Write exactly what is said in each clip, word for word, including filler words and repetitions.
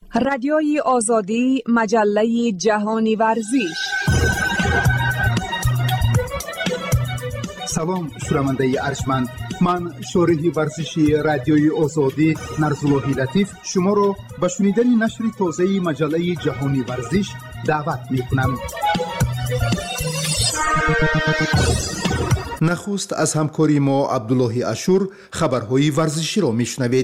رادیوی آزادی، مجله جهانی ورزش. سلام شنونده ارجمند، من شارح ورزشی رادیوی آزادی نرزاللهی لطیف شما را به شنیدن نشر تازه مجله جهانی ورزش دعوت می‌کنم. نخست از همکاری ما عبدالله اشور خبرهای ورزشی را میشنوید.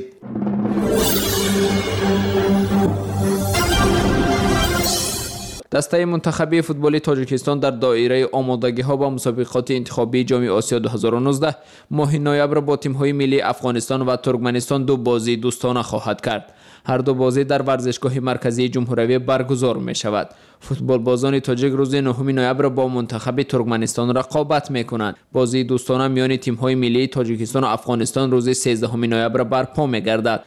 دسته منتخبی فوتبال تاجیکستان در دایره آمادگی‌ها با مسابقات انتخابی جام آسیا دو هزار و نوزده ماه نوامبر با تیم‌های ملی افغانستان و ترکمنستان دو بازی دوستانه خواهد کرد. هر دو بازی در ورزشگاه مرکزی جمهوری برگزار می‌شود. فوتبال بازان تاجیک روز نهم نوامبر با منتخب ترکمنستان رقابت می‌کنند. بازی دوستانه میان تیم‌های ملی تاجیکستان و افغانستان روز سیزدهم نوامبر برپا می‌گردد.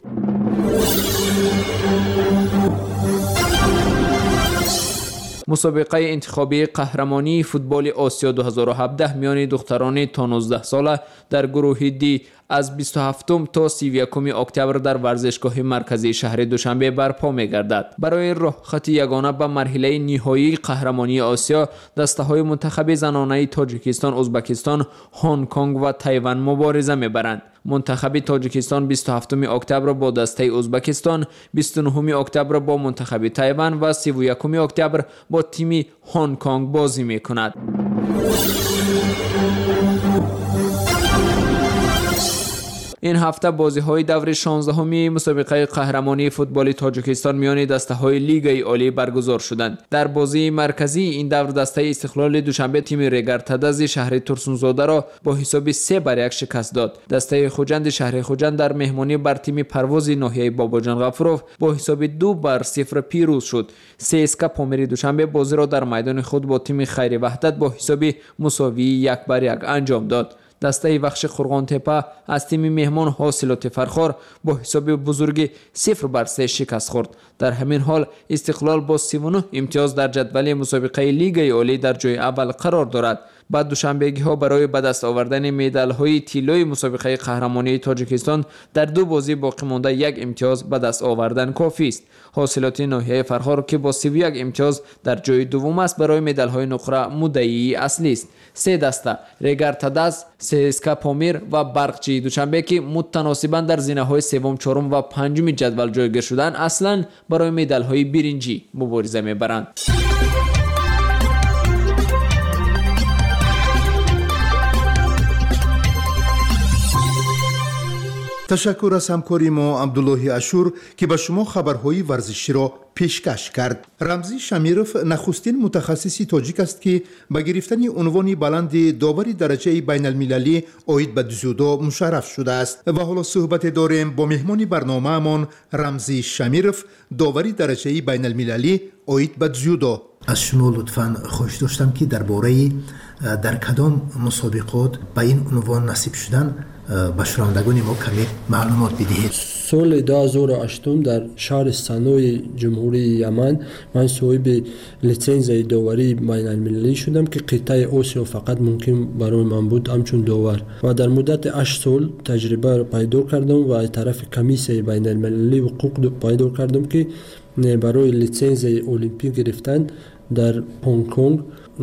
مسابقه انتخابی قهرمانی فوتبال آسیا دو هزار و هفده میان دختران تا نوزده ساله در گروه دی از بیست و هفتم تا سی و یکم اکتبر در ورزشگاه مرکزی شهر دوشنبه برپا می‌گردد. برای راه خط یگانه به مرحله نهایی قهرمانی آسیا دسته‌های منتخب زنانه تاجیکستان، ازبکستان، هنگ کنگ و تایوان مبارزه می‌برند. منتخب تاجیکستان بیست و هفتم اکتبر با دسته ازبکستان، بیست و نهم اکتبر با منتخب تایوان و سی و یکم اکتبر با تیم هنگ کنگ بازی می‌کند. این هفته بازی‌های دور شانزدهمی مسابقه قهرمانی فوتبال تاجیکستان میان دسته‌های لیگ عالی برگزار شدند. در بازی مرکزی این دور دسته استقلال دوشنبه تیم رگرتدز شهر ترسونزاده را با حساب سه بر یک شکست داد. دسته خوجند شهر خوجند در مهمانی بر تیم پرواز ناحیه باباجان غفوروف با حساب دو بر صفر پیروز شد. سی اس کے پامیر دوشنبه بازی را در میدان خود با تیم خیر وحدت با حساب مساوی یک بر یک انجام داد. دسته بخش خرغان تپه از تیم مهمان حاصلات فرخار با حساب بزرگ صفر بر سه شکست خورد. در همین حال استقلال با سی و نه امتیاز در جدول مسابقه لیگ عالی در جای اول قرار دارد. بعد دوشنبهگی ها برای به دست آوردن مدال های طلای مسابقه قهرمانی تاجیکستان در دو بازی باقی مانده یک امتیاز به دست آوردن کافی است. حاصلات ناحیه فرخار که با سی و یک امتیاز در جای دوم است برای مدال های نقره مدعی اصلی است. سه دسته رگرتدز، سی اس کے پامیر و برقچی دوشنبه که متناسباً در زینه های سوم، چهارم و پنجم جدول جایگیر شدن اصلا برای مدال های برنجی مبارزه میبرند. تشکر از همکاری ما عبدالله اشور که به شما خبرهای ورزشی را پیشکش کرد. رمزی شمیروف نخستین متخصصی تاجیک است که به گرفتن عنوان بلند داوری درجه بین المللی عاید به جودو مشرف شده است و حالا صحبت داریم با مهمان برنامه‌مان رمزی شمیروف، داوری درجه بین المللی عاید به جودو. از شما لطفاً خواهش داشتم که درباره در کدام مسابقات به این عنوان نصیب شدن به شنوندگان ما کمی معلومات بدهید. سال دو هزار و هشت در شهر سنوی جمهوری یمن من صاحب لیسانس داوری بین المللی شدم که قطعه آسیا فقط ممکن برای من بود همچون داور و در مدت هشت سال تجربه را پیدا کردم و از طرف کمیسیون بین المللی حقوق پیدا کردم که برای لیسانس المپیک گرفتن در هنگ کنگ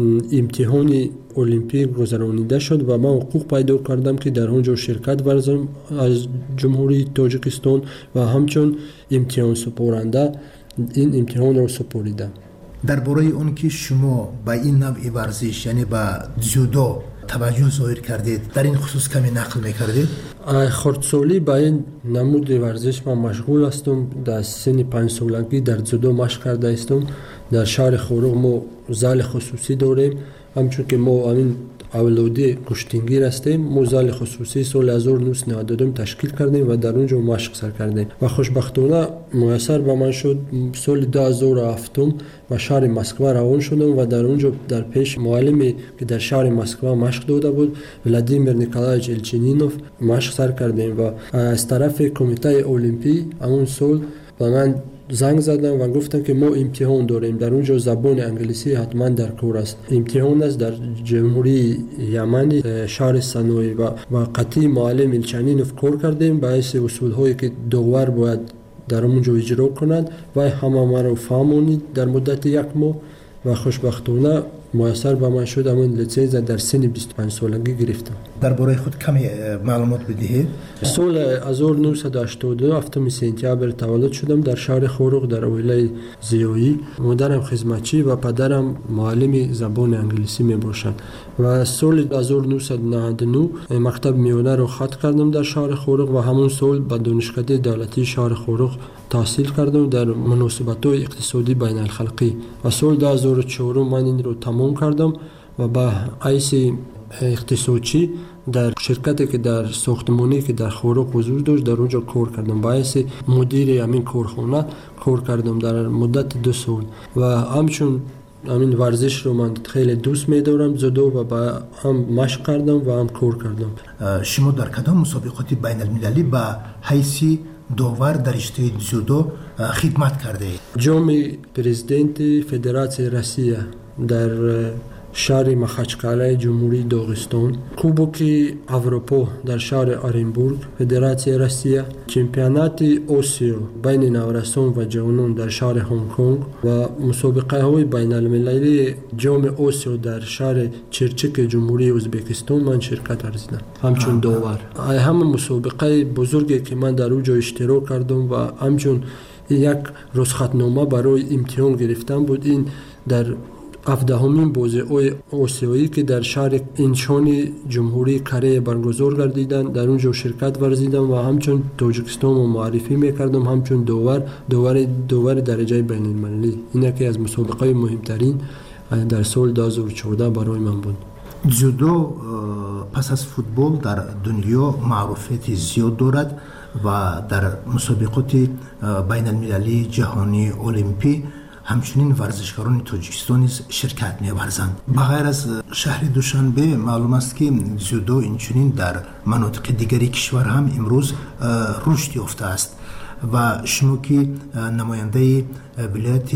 امتحان المپیک گذرانیده شد و من حقوق پیدا کردم که در اونجا شرکت ورزم از جمهوری تاجیکستان و همچون امتحان سپارنده این امتحان را سپاریدم. درباره اون که شما با این نوع ورزش یعنی با جودو توجه ظاهر کردید، در این خصوص کمی نقل میکردید؟ خردسالی با این نمود ورزش من مشغول هستم. در سن پنج سالگی در جودو مشق کرده هستم. در شهر خورق ما زال خصوصی داریم، همچون که ما این اولادی کشتینگیر هستیم. ما زال خصوصی سال هزار و نهصد و نود و دو تشکیل کردیم و در اونجا مشق سر کردیم و خوشبختانه میسر به من شد. سال دو هزار و هفت به شهر مسکو روان شدم و در اونجا در پیش معلمی که در شهر مسکو مشق داده بود ولادیمیر نیکولایویچ الچینینوف مشق سر کردیم و از طرف کمیته المپی همون سال به من زنگ زدن و گفتن که ما امتحان داریم در اونجا زبان انگلیسی حتما در کار است. امتحان است در جمهوری یمن شهر سنوی و و قطعی معلم الچنینوف کار کردیم. باعث اصول هایی که داور باید در اونجا اجرا کنند و همه ما رو فهمونید در مدت یک ماه و خوشبختانه میسر به من شد امون لیسانس در سن بیست و پنج سالگی گرفتم. درباره خود کمی معلومات بدهید. سال هزار و نهصد و هشتاد و دو هفتم سپتامبر تولد شدم در شهر خوروغ در ولایت زیایی. مادرم خدمتچی و پدرم معلم زبان انگلیسی می باشند و سال هزار و نهصد و نود و نه مکتب میانه رو ختم کردم در شهر خوروغ و همون سال به دانشکده دولتی شهر خوروغ تحصیل کردم در مناسبت‌های اقتصادی بین الخلقی و سال دو هزار و چهار من این رو تمام کردم و به حیث اقتصادچی در شرکتی که در ساختمانی که در خوروغ حضور داشت در اونجا کار کردم. به حیث مدیر همین کارخانه کار کردم در مدت دو سال و همچون همین ورزش رو من خیلی دوست می‌دارم زدو و با هم مشق کردم و هم کار کردم. شما در کدام مسابقات بین المللی به حیث داور در رشته زودو خدمت کرده اید؟ جام پرزیدنت فدراسیون روسیه در شهر مخچکاله جمهوری داغستان، کوبوک اروپا در شهر آرنبورگ فدراسیون روسیه، چمپیونات آسیا بین نوجوانان و جوانان در شهر هنگ کنگ و مسابقه های بین المللی جام آسیا در شهر چرچک جمهوری ازبکستان من شرکت ورزیدم همچون داور. همه مسابقه بزرگی که من در اونجا اشتراک کردم و همچون یک رخصتنامه برای امتحان گرفتم بود. این در هفدهمین بازی آسیایی که در شهر انچان جمهوری کره برگزار گردیدند در اونجا شرکت ورزیدم و همچون تاجیکستان رو معرفی میکردم همچون داور داور داور درجه بین المللی. این یکی از مسابقه مهمترین در سال دو هزار و چهارده برای من بود. جودو پس از فوتبال در دنیا معروفیت زیاد دارد و در مسابقات بین المللی جهانی المپی همچنین ورزشکاران تاجیکستان نیز شرکت می‌ورزند. بغیر از شهر دوشنبه معلوم است که جودو اینچنین در مناطق دیگری کشور هم امروز رشد یافته است و شما که نماینده ولایت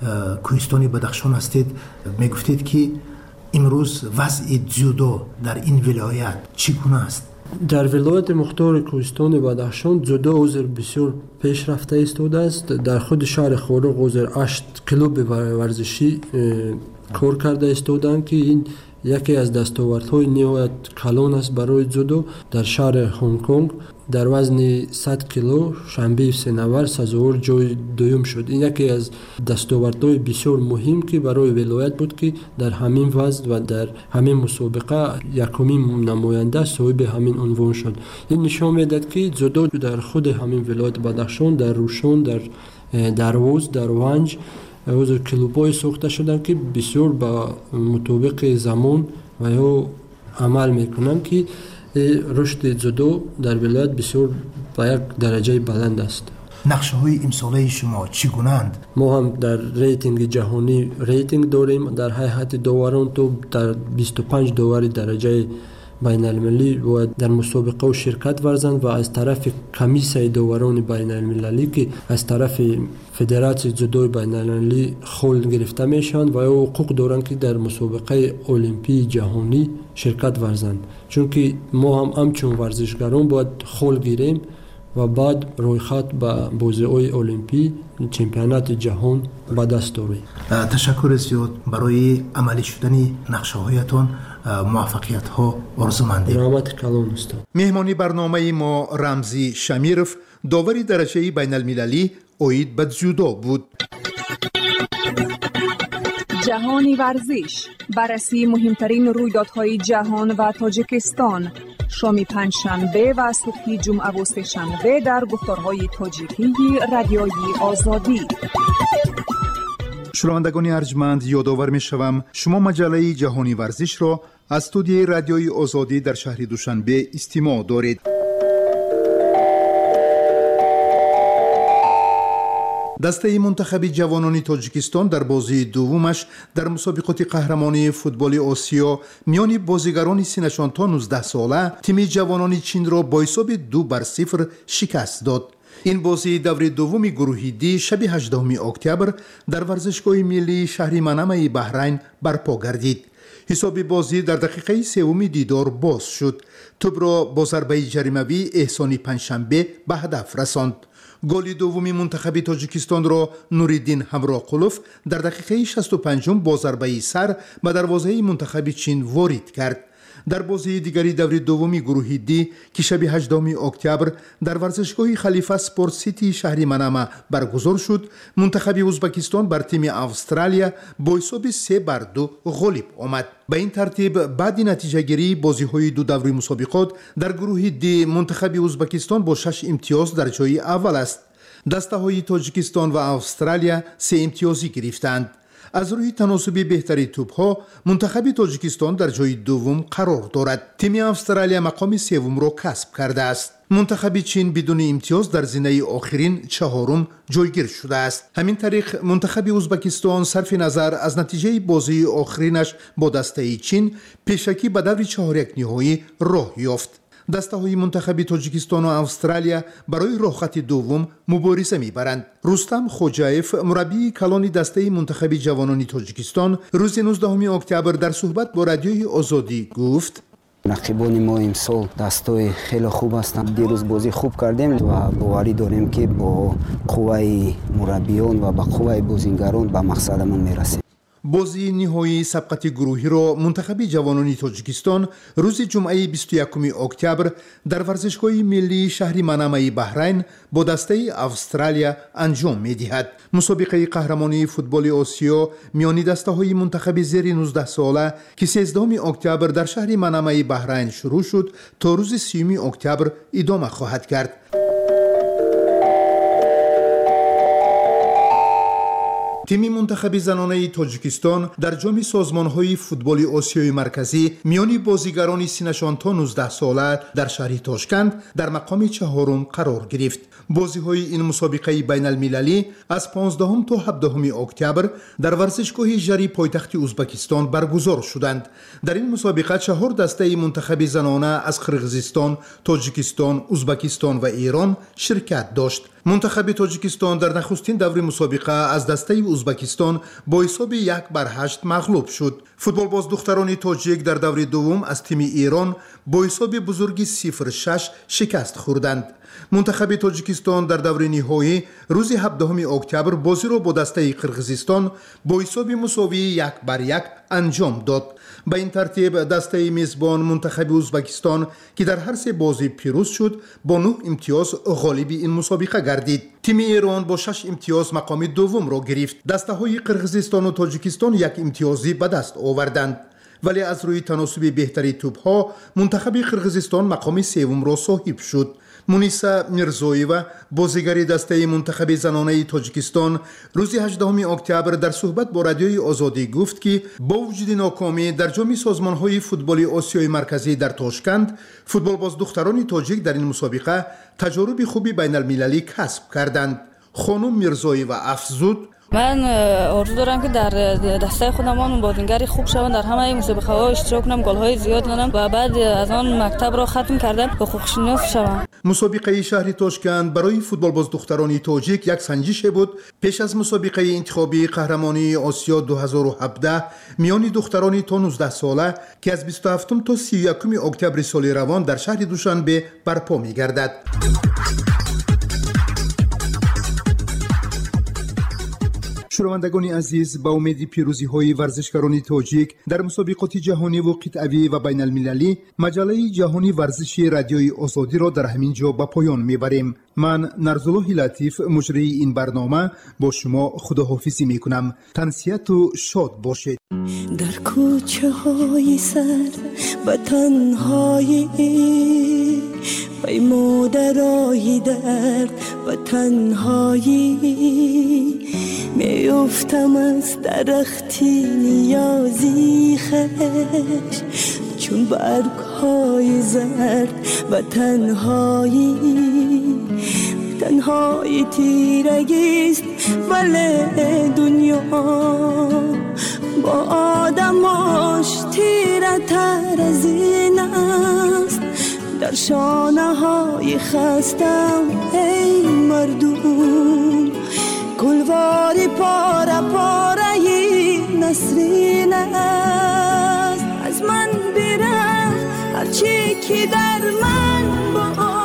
کوهستان بدخشان هستید میگفتید که امروز وضع جودو در این ولایت چگونه است؟ در ولایت مختار کوهستان بدخشان جودو حضور بسیار پیشرفته ایستاده است. در خود شهر خوروغ حضور هشت کلوب ورزشی کار کرده ایستادند که این یکی از دستاوردهای نهایت کلان است برای جودو. در شهر هنگ کنگ در وزن صد کیلو شنبه سنوار سزاوار جای دوم شد. این یکی از دستاوردهای بسیار مهم که برای ولایت بود که در همین وزن و در همین مسابقه یکمین نماینده صاحب همین عنوان شد. این نشان میدهد که جودو در خود همین ولایت بدخشان در روشن در دروز در ونج از کلوب‌های ساخته شدند که بسیار با مطابق زمان و یا عمل میکنند که رشد جودو در ولایت بسیار با یک درجه بلند است. نقشه های امساله شما چگونه‌اند؟ ما هم در ریتینگ جهانی ریتینگ داریم. در هیئت داوران تو در بیست و پنج داور درجه بین المللی و در مسابقه و شرکت ورزند و از طرف کمیسیون داوران بین المللی که از طرف فدراسیون جودو بین المللی خول گرفته میشن و یا حقوق دارند که در مسابقه المپی جهانی شرکت ورزند. چون که ما هم همچون ورزشکاران باید خول گیریم و بعد رویخط به بازی‌های المپی چمپیونات جهان به دست داریم. تشکر زیاد برای عملی شدن نقشه هایتان. موفقیت ها آرزومندیم. رحمت کلان استاد. مهمانی برنامه ما رمزی شمیرف داوری درجه بین المللی اوید به جودو بود. جهانی ورزش، بررسی مهمترین رویدادهای جهان و تاجیکستان، شام پنجشنبه و صبح جمعه و سه‌شنبه در گفتارهای تاجیکی رادیوی آزادی. شنوندگان ارجمند یادآور می‌شوم شما مجله جهانی ورزش را از استودیوی رادیوی آزادی در شهر دوشنبه استماع دارید. دسته منتخب جوانان تاجیکستان در بازی دومش در مسابقات قهرمانی فوتبال آسیا میان بازیگران سنشان تا نوزده ساله تیم جوانان چین را با حساب دو بر صفر شکست داد. این بازی دور دوم گروه دی شب هجدهم اکتبر در ورزشگاه ملی شهر منامه بحرین برپا گردید. حساب بازی در دقیقه سوم دیدار باز شد. توپ را با ضربه جریمه‌ای احسانی پنجشنبه به هدف رساند. گل دومی منتخب تاجیکستان را نوریدین همراقلوف در دقیقه شصت و پنج با ضربه سر به دروازه منتخب چین وارد کرد. در بازی دیگری دور دومی گروه دی که شب هجدهم اکتبر در ورزشگاه خلیفه اسپورت سیتی شهر منامه برگزار شد، منتخب ازبکستان بر تیم استرالیا با حساب سه بر دو غالب آمد. به این ترتیب بعد نتیجه گیری بازی های دو دوره مسابقات در گروه دی منتخب ازبکستان با شش امتیاز در جای اول است. دسته های تاجیکستان و استرالیا سه امتیازی گرفتند. از روی تناسب بهتری توپ ها منتخب تاجیکستان در جای دوم قرار دارد. تیم استرالیا مقام سوم را کسب کرده است. منتخب چین بدون امتیاز در زینه آخرین چهارم جایگیر شده است. همین طریق منتخب ازبکستان صرف نظر از نتیجه بازی آخرینش با دسته چین پیشکی به دور چهار یک نهایی راه یافت. دسته های منتخب تاجیکستان و استرالیا برای راه خط دوم مبارزه میبرند. رستم خوجایف مربی کلان دسته منتخب جوانان تاجیکستان روز نوزدهم اکتبر در صحبت با رادیوی آزادی گفت: رقیبان ما امسال دستای خیلی خوب هستند. دیروز بازی خوب کردیم و باوری داریم که با قوه مربیان و با قوه بازیگران به مقصدمون میرسیم. بازی نهایی سبقت گروهی را منتخب جوانان تاجیکستان روز جمعه بیست و یکم اکتبر در ورزشگاه ملی شهر منامه بحرین با دسته استرالیا انجام می‌دهد. مسابقه قهرمانی فوتبال آسیا میان دسته‌های منتخب زیر نوزده ساله که سیزدهم اکتبر در شهر منامه بحرین شروع شد تا روز سیوم اکتبر ادامه خواهد کرد. تیم منتخب زنانه تاجیکستان در جام سازمان‌های فوتبال آسیای مرکزی میان بازیگران سنشان تا نوزده ساله در شهر تاشکند در مقام چهارم قرار گرفت. بازی‌های این مسابقه بین المللی از پانزدهم تا هفدهم اکتبر در ورزشگاه ژری پایتخت ازبکستان برگزار شدند. در این مسابقه چهار دسته منتخب زنانه از قرقیزستان، تاجیکستان، ازبکستان و ایران شرکت داشت. منتخب تاجیکستان در نخستین دور مسابقه از دسته ازبکستان با حساب یک بر هشت مغلوب شد. فوتبال باز دختران تاجیک در دور دوم از تیم ایران با حساب بزرگی صفر شش شکست خوردند. منتخب تاجیکستان در دور نهایی روز هفدهم اکتبر بازی را با دسته قرقیزستان با حساب مساوی یک بر یک انجام داد. به این ترتیب دسته میزبان منتخب ازبکستان که در هر سه بازی پیروز شد با نه امتیاز غالب این مسابقه گردید. تیم ایران با شش امتیاز مقام دوم را گرفت. دسته های قرقیزستان و تاجیکستان یک امتیازی به دست آوردند. ولی از روی تناسب بهتری توپ ها منتخب قرقیزستان مقام سوم را صاحب شد. مونیسا میرزویوا بازیگر دسته منتخب زنانه تاجیکستان روز هجدهم اکتبر در صحبت با رادیوی آزادی گفت که با وجود ناکامی در جام سازمان‌های فوتبال آسیای مرکزی در تاشکند، فوتبال باز دختران تاجیک در این مسابقه تجارب خوبی بین المللی کسب کردند. خانم میرزویوا افزود: من آرزو دارم که در دسته خودم بازیگر خوب شوم، در همه مسابقه ها اشتراک کنم، گل های زیاد زنم و بعد از آن مکتب را ختم کردم حقوق‌شناس شوم. مسابقه شهر تاشکند برای فوتبال باز دختران تاجیک یک سنجش بود پیش از مسابقه انتخابی قهرمانی آسیا دو هزار و هفده میان دختران تا نوزده ساله که از بیست و هفتم تا سی و یکم اکتبر سال روان در شهر دوشنبه برپا می‌گردد. شنوندگان عزیز، با امید پیروزی های ورزشکاران تاجیک در مسابقات جهانی و قطعی و بین المللی، مجله جهانی ورزشی رادیوی آزادی را در همین جا به پایان میبریم. من نرزالله لطیف مجری این برنامه با شما خداحافظی میکنم. تنسیت و شاد باشید. در کوچه های سر و تنهایی پیمودرای درد و تنهایی میافتم از درختی نیازی خش چون برگ های زرد و تنهایی تنهایی تیرگیست ولی دنیا با آدماش تیره تر از این است. در شانه های خستم ای مردم گلواری پاره پاره نسرین است. از من برفت هرچی که در من با